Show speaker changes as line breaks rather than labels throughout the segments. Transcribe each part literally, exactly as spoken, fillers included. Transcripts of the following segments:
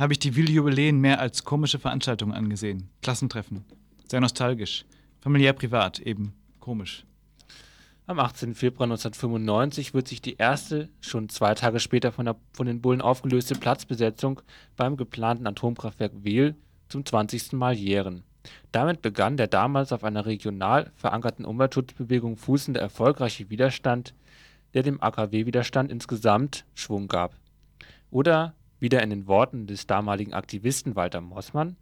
habe ich die Wil-Jubiläen mehr als komische Veranstaltungen angesehen. Klassentreffen. Sehr nostalgisch. Familiär privat, eben komisch.
Am achtzehnten Februar neunzehnhundertfünfundneunzig wird sich die erste, schon zwei Tage später von, der, von den Bullen aufgelöste Platzbesetzung beim geplanten Atomkraftwerk Wil zum zwanzigsten Mal jähren. Damit begann der damals auf einer regional verankerten Umweltschutzbewegung fußende erfolgreiche Widerstand, der dem A K W-Widerstand insgesamt Schwung gab. Oder wieder in den Worten des damaligen Aktivisten Walter Mossmann: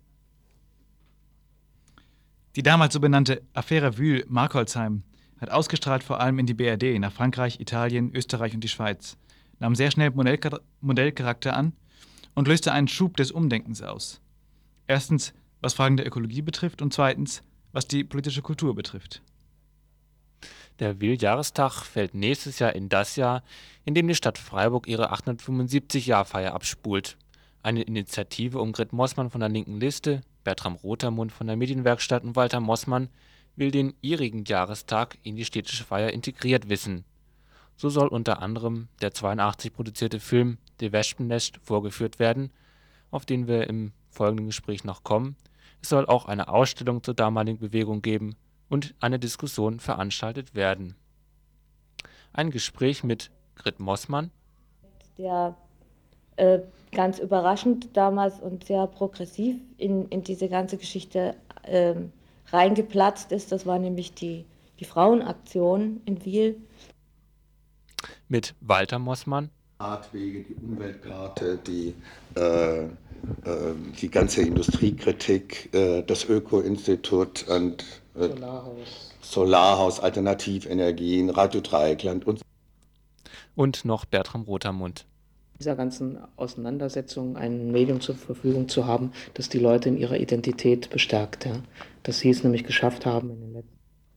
Die damals so benannte Affäre Wühl-Markolsheim hat ausgestrahlt vor allem in die B R D, nach Frankreich, Italien, Österreich und die Schweiz, nahm sehr schnell Modellchar- Modellcharakter an und löste einen Schub des Umdenkens aus. Erstens, was Fragen der Ökologie betrifft, und zweitens, was die politische Kultur betrifft.
Der Wil-Jahrestag fällt nächstes Jahr in das Jahr, in dem die Stadt Freiburg ihre achthundertfünfundsiebzig-Jahr-Feier abspult. Eine Initiative um Grit Mossmann von der Linken Liste, Bertram Rotermund von der Medienwerkstatt und Walter Mossmann will den ihrigen Jahrestag in die städtische Feier integriert wissen. So soll unter anderem der zweiundachtzig produzierte Film De Wespennest vorgeführt werden, auf den wir im folgenden Gespräch noch kommen. Es soll auch eine Ausstellung zur damaligen Bewegung geben und eine Diskussion veranstaltet werden. Ein Gespräch mit Grit Mossmann,
der äh, ganz überraschend damals und sehr progressiv in, in diese ganze Geschichte äh, reingeplatzt ist. Das war nämlich die, die Frauenaktion in Wil.
Mit Walter Mossmann.
Radwege, die Umweltkarte, die, äh, äh, die ganze Industriekritik, äh, das Öko-Institut und äh, Solarhaus. Solarhaus, Alternativenergien, Radio Dreieckland und
Und noch Bertram Rotermund.
Dieser ganzen Auseinandersetzung ein Medium zur Verfügung zu haben, das die Leute in ihrer Identität bestärkt. Ja. Dass sie es nämlich geschafft haben in den letzten.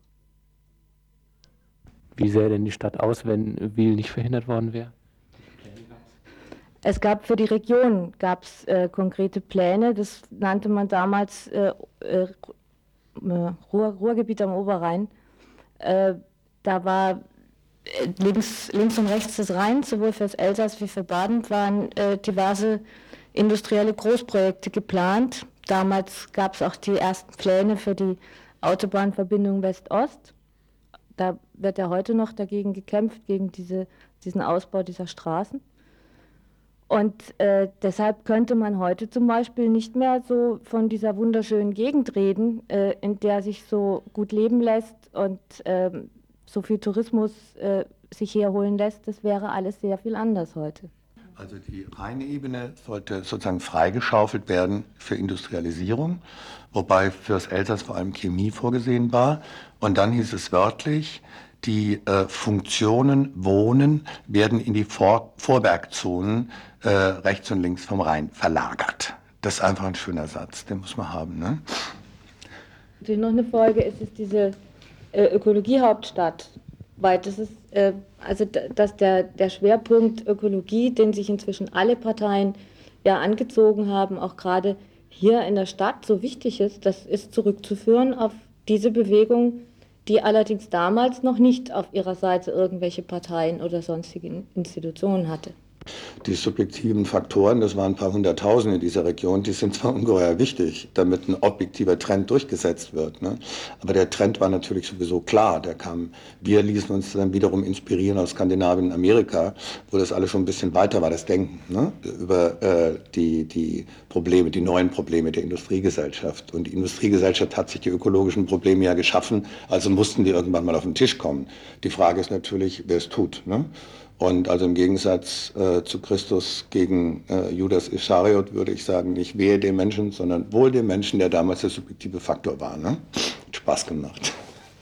Wie sähe denn die Stadt aus, wenn Wil nicht verhindert worden wäre?
Es gab für die Region gab's, äh, konkrete Pläne, das nannte man damals äh, äh, Ruhr, Ruhrgebiet am Oberrhein. Äh, da war Links, links und rechts des Rheins, sowohl fürs Elsass wie für Baden, waren äh, diverse industrielle Großprojekte geplant. Damals gab es auch die ersten Pläne für die Autobahnverbindung West-Ost. Da wird ja heute noch dagegen gekämpft, gegen diese, diesen Ausbau dieser Straßen. Und äh, deshalb könnte man heute zum Beispiel nicht mehr so von dieser wunderschönen Gegend reden, äh, in der sich so gut leben lässt und ähm, so viel Tourismus äh, sich herholen lässt. Das wäre alles sehr viel anders heute.
Also die Rheinebene sollte sozusagen freigeschaufelt werden für Industrialisierung, wobei fürs Elsass vor allem Chemie vorgesehen war. Und dann hieß es wörtlich, die äh, Funktionen Wohnen werden in die Vor- Vorwerkzonen äh, rechts und links vom Rhein verlagert. Das ist einfach ein schöner Satz, den muss man haben. Ne?
Natürlich noch eine Folge ist es diese äh, Ökologiehauptstadt, weil das ist äh, also dass der, der Schwerpunkt Ökologie, den sich inzwischen alle Parteien ja angezogen haben, auch gerade hier in der Stadt so wichtig ist, das ist zurückzuführen auf diese Bewegung, die allerdings damals noch nicht auf ihrer Seite irgendwelche Parteien oder sonstige Institutionen hatte.
Die subjektiven Faktoren, das waren ein paar hunderttausend in dieser Region, die sind zwar ungeheuer wichtig, damit ein objektiver Trend durchgesetzt wird. Ne? Aber der Trend war natürlich sowieso klar. Der kam, wir ließen uns dann wiederum inspirieren aus Skandinavien und Amerika, wo das alles schon ein bisschen weiter war, das Denken, ne? über äh, die, die Probleme, die neuen Probleme der Industriegesellschaft. Und die Industriegesellschaft hat sich die ökologischen Probleme ja geschaffen, also mussten die irgendwann mal auf den Tisch kommen. Die Frage ist natürlich, wer es tut. Ne? Und also im Gegensatz äh, zu Christus gegen äh, Judas Ischariot würde ich sagen, nicht wehe dem Menschen, sondern wohl dem Menschen, der damals der subjektive Faktor war. Ne? Hat Spaß gemacht.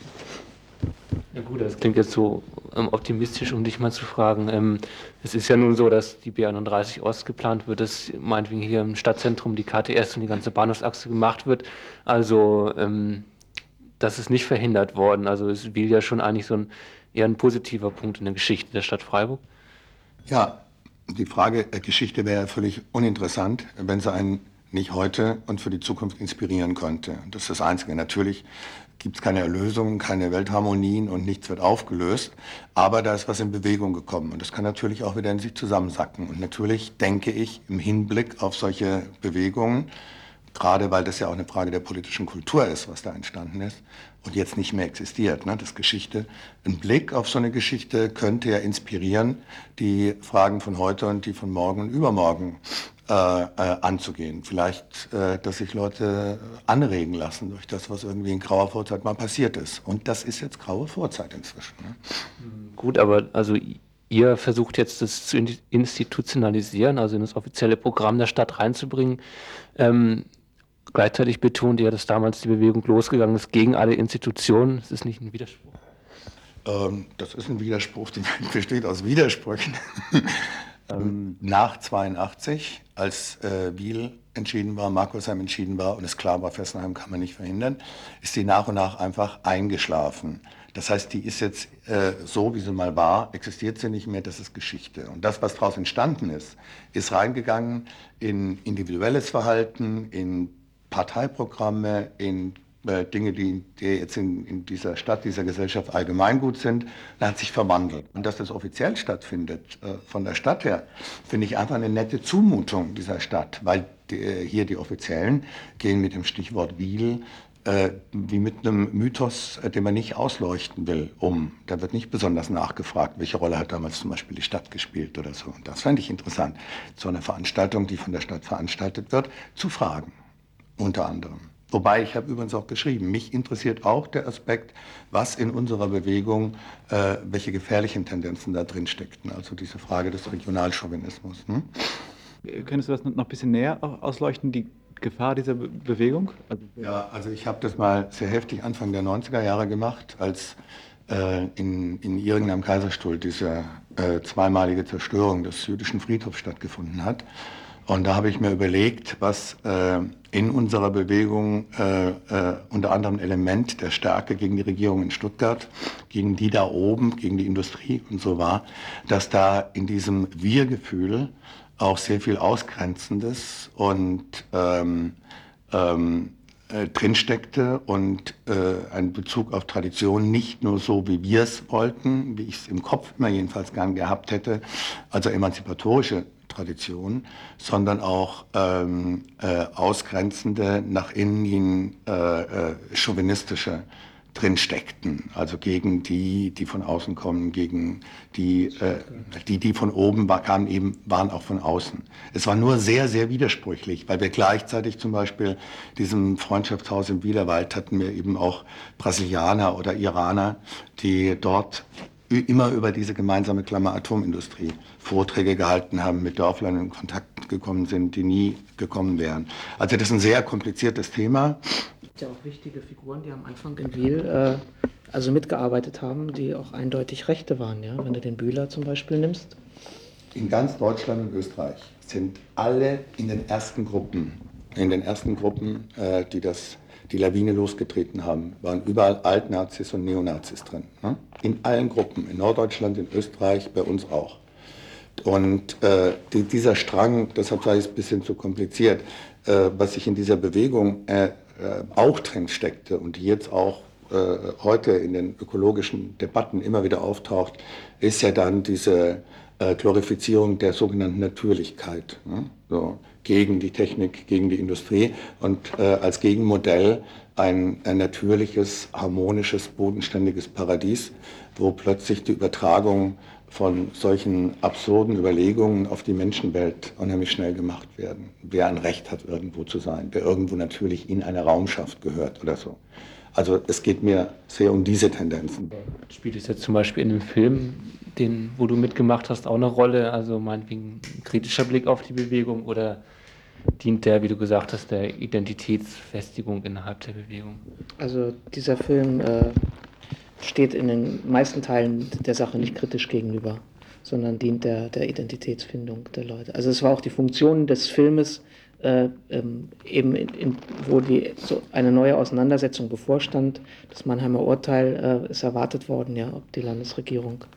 Ja gut, das klingt jetzt so ähm, optimistisch, um dich mal zu fragen. Ähm, es ist ja nun so, dass die B einunddreißig Ost geplant wird, dass meinetwegen hier im Stadtzentrum die K T S und die ganze Bahnhofsachse gemacht wird. Also ähm, das ist nicht verhindert worden. Also es will ja schon eigentlich so ein eher ein positiver Punkt in der Geschichte der Stadt Freiburg.
Ja, die Frage der Geschichte wäre ja völlig uninteressant, wenn sie einen nicht heute und für die Zukunft inspirieren könnte. Das ist das Einzige. Natürlich gibt es keine Erlösung, keine Weltharmonien und nichts wird aufgelöst. Aber da ist was in Bewegung gekommen und das kann natürlich auch wieder in sich zusammensacken. Und natürlich denke ich im Hinblick auf solche Bewegungen, gerade weil das ja auch eine Frage der politischen Kultur ist, was da entstanden ist und jetzt nicht mehr existiert, ne, das Geschichte. Ein Blick auf so eine Geschichte könnte ja inspirieren, die Fragen von heute und die von morgen und übermorgen Äh, äh, anzugehen. Vielleicht, äh, dass sich Leute anregen lassen durch das, was irgendwie in grauer Vorzeit mal passiert ist. Und das ist jetzt graue Vorzeit inzwischen. Ne?
Gut, aber also ihr versucht jetzt das zu institutionalisieren, also in das offizielle Programm der Stadt reinzubringen. Ähm, gleichzeitig betont ihr, dass damals die Bewegung losgegangen ist gegen alle Institutionen. Das ist nicht ein Widerspruch.
Ähm, das ist ein Widerspruch, der besteht aus Widersprüchen. Ähm, nach zweiundachtzig, als äh, Wiel entschieden war, Markolsheim entschieden war und es klar war, Fessenheim kann man nicht verhindern, ist die nach und nach einfach eingeschlafen. Das heißt, die ist jetzt äh, so, wie sie mal war, existiert sie nicht mehr, das ist Geschichte. Und das, was daraus entstanden ist, ist reingegangen in individuelles Verhalten, in Parteiprogramme, in äh, Dinge, die, die jetzt in, in dieser Stadt, dieser Gesellschaft allgemeingut sind, da hat sich verwandelt. Und dass das offiziell stattfindet, äh, von der Stadt her, finde ich einfach eine nette Zumutung dieser Stadt, weil die, äh, hier die Offiziellen gehen mit dem Stichwort Wiel äh, wie mit einem Mythos, äh, den man nicht ausleuchten will, um. Da wird nicht besonders nachgefragt, welche Rolle hat damals zum Beispiel die Stadt gespielt oder so. Und das fände ich interessant, so eine Veranstaltung, die von der Stadt veranstaltet wird, zu fragen, unter anderem. Wobei, ich habe übrigens auch geschrieben, mich interessiert auch der Aspekt, was in unserer Bewegung, äh, welche gefährlichen Tendenzen da drin steckten. Also diese Frage des Regionalchauvinismus. Hm?
Könntest du das noch ein bisschen näher ausleuchten, die Gefahr dieser Be Bewegung? Also,
ja, also ich habe das mal sehr heftig Anfang der neunziger Jahre gemacht, als äh, in, in Ihringen am Kaiserstuhl diese äh, zweimalige Zerstörung des jüdischen Friedhofs stattgefunden hat. Und da habe ich mir überlegt, was äh, in unserer Bewegung äh, äh, unter anderem ein Element der Stärke gegen die Regierung in Stuttgart, gegen die da oben, gegen die Industrie und so war, dass da in diesem Wir-Gefühl auch sehr viel Ausgrenzendes und ähm, ähm, äh, drinsteckte und äh, ein Bezug auf Tradition nicht nur so, wie wir es wollten, wie ich es im Kopf immer jedenfalls gern gehabt hätte, also emanzipatorische Tradition, sondern auch ähm, äh, ausgrenzende, nach innen hin äh, äh, chauvinistische drinsteckten, also gegen die, die von außen kommen, gegen die, äh, die, die von oben war, kamen eben, waren auch von außen. Es war nur sehr, sehr widersprüchlich, weil wir gleichzeitig zum Beispiel diesem Freundschaftshaus im Wiederwald hatten wir eben auch Brasilianer oder Iraner, die dort immer über diese gemeinsame Klammer Atomindustrie Vorträge gehalten haben, mit Dörflern in Kontakt gekommen sind, die nie gekommen wären. Also das ist ein sehr kompliziertes Thema.
Es gibt ja auch wichtige Figuren, die am Anfang in Wiel äh, also mitgearbeitet haben, die auch eindeutig Rechte waren. Ja? Wenn du den Bühler zum Beispiel nimmst.
In ganz Deutschland und Österreich sind alle in den ersten Gruppen, in den ersten Gruppen, äh, die das die Lawine losgetreten haben, waren überall Altnazis und Neonazis drin. Ne? In allen Gruppen, in Norddeutschland, in Österreich, bei uns auch. Und äh, die, dieser Strang, deshalb war es ein bisschen zu kompliziert, äh, was sich in dieser Bewegung äh, äh, auch drin steckte und die jetzt auch äh, heute in den ökologischen Debatten immer wieder auftaucht, ist ja dann diese äh, Glorifizierung der sogenannten Natürlichkeit. Ne? So. Gegen die Technik, gegen die Industrie und äh, als Gegenmodell ein, ein natürliches, harmonisches, bodenständiges Paradies, wo plötzlich die Übertragung von solchen absurden Überlegungen auf die Menschenwelt unheimlich schnell gemacht werden. Wer ein Recht hat, irgendwo zu sein, wer irgendwo natürlich in eine Raumschaft gehört oder so. Also es geht mir sehr um diese Tendenzen.
Spielt es jetzt zum Beispiel in dem Film, den, wo du mitgemacht hast, auch eine Rolle? Also meinetwegen ein kritischer Blick auf die Bewegung oder dient der, wie du gesagt hast, der Identitätsfestigung innerhalb der Bewegung? Also dieser Film äh, steht in den meisten Teilen der Sache nicht kritisch gegenüber, sondern dient der, der Identitätsfindung der Leute. Also es war auch die Funktion des Filmes, äh, ähm, eben in, in, wo die, so eine neue Auseinandersetzung bevorstand. Das Mannheimer Urteil äh, ist erwartet worden, ja, ob die Landesregierung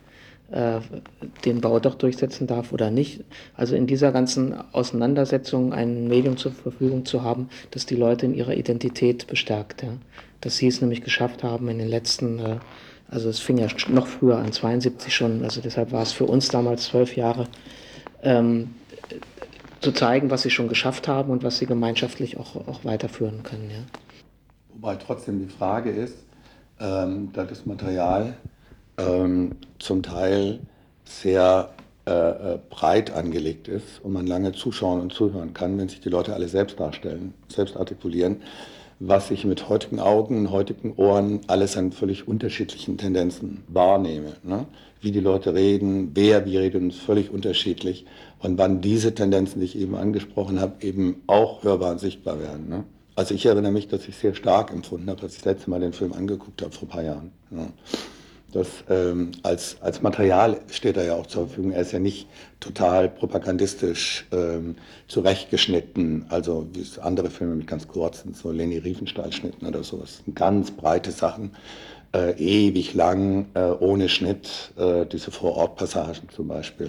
äh, den Bau doch durchsetzen darf oder nicht. Also in dieser ganzen Auseinandersetzung ein Medium zur Verfügung zu haben, das die Leute in ihrer Identität bestärkt. Ja. Dass sie es nämlich geschafft haben in den letzten, äh, also es fing ja noch früher an, zweiundsiebzig schon, also deshalb war es für uns damals zwölf Jahre, ähm, zu zeigen, was sie schon geschafft haben und was sie gemeinschaftlich auch, auch weiterführen können. Ja.
Wobei trotzdem die Frage ist, ähm, da das Material ähm, zum Teil sehr äh, äh, breit angelegt ist und man lange zuschauen und zuhören kann, wenn sich die Leute alle selbst darstellen, selbst artikulieren, was ich mit heutigen Augen, heutigen Ohren alles an völlig unterschiedlichen Tendenzen wahrnehme. Ne? Wie die Leute reden, wer wie redet, ist völlig unterschiedlich. Und wann diese Tendenzen, die ich eben angesprochen habe, eben auch hörbar und sichtbar werden. Ne? Also ich erinnere mich, dass ich sehr stark empfunden habe, als ich das letzte Mal den Film angeguckt habe, vor ein paar Jahren. Ja. Das, ähm, als, als Material steht er ja auch zur Verfügung. Er ist ja nicht total propagandistisch ähm, zurechtgeschnitten, also wie es andere Filme mit ganz kurzen, so Leni Riefenstahl-Schnitten oder sowas. Ganz breite Sachen, äh, ewig lang, äh, ohne Schnitt, äh, diese Vorortpassagen zum Beispiel.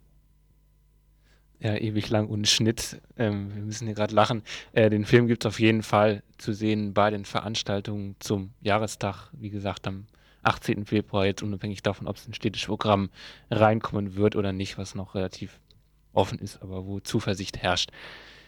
Ja, ewig lang ohne Schnitt. Ähm, wir müssen hier gerade lachen. Äh, den Film gibt es auf jeden Fall zu sehen bei den Veranstaltungen zum Jahrestag. Wie gesagt, am achtzehnten Februar, jetzt unabhängig davon, ob es ein städtisches Programm reinkommen wird oder nicht, was noch relativ offen ist, aber wo Zuversicht herrscht.